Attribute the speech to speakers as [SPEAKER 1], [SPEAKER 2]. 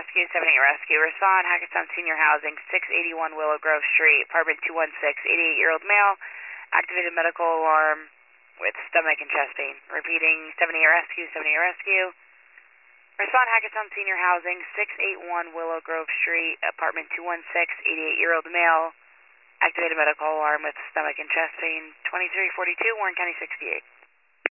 [SPEAKER 1] Rescue, 78 Rescue. Respond, Hackettstown Senior Housing, 681 Willow Grove Street, apartment 216, 88-year-old male, activated medical alarm with stomach and chest pain. Repeating, 78 Rescue, 78 Rescue. Respond, Hackettstown Senior Housing, 681 Willow Grove Street, apartment 216, 88-year-old male, activated medical alarm with stomach and chest pain. 2342, Warren County 68.